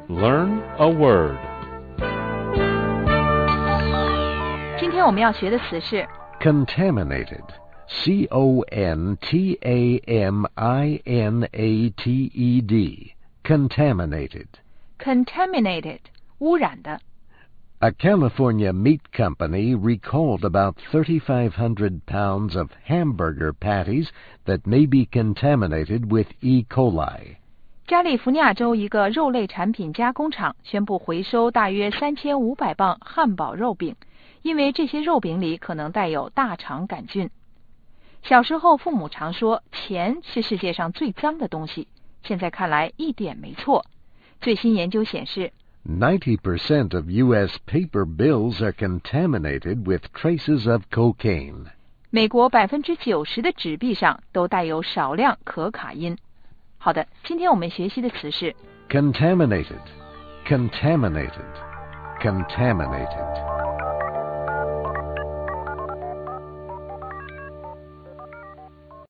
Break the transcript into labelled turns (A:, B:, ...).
A: Learn a word.
B: 今天我们要学的词是
C: contaminated. C-O-N-T-A-M-I-N-A-T-E-D. Contaminated.
B: contaminated 污染的。
C: A California meat company recalled about 3,500 pounds of hamburger patties that may be contaminated with E. coli.
B: 加利福尼亚州一个肉类产品加工厂宣布回收大约3500磅汉堡肉饼，因为这些肉饼里可能带有大肠杆菌。小时候父母常说钱是世界上最脏的东西，现在看来一点没错。最新研究显示
C: 90% of U.S. paper bills are contaminated with traces of cocaine.
B: 美国90%的纸币上都带有少量可卡因。好的，今天我们学习的词是
C: contaminated, contaminated, contaminated.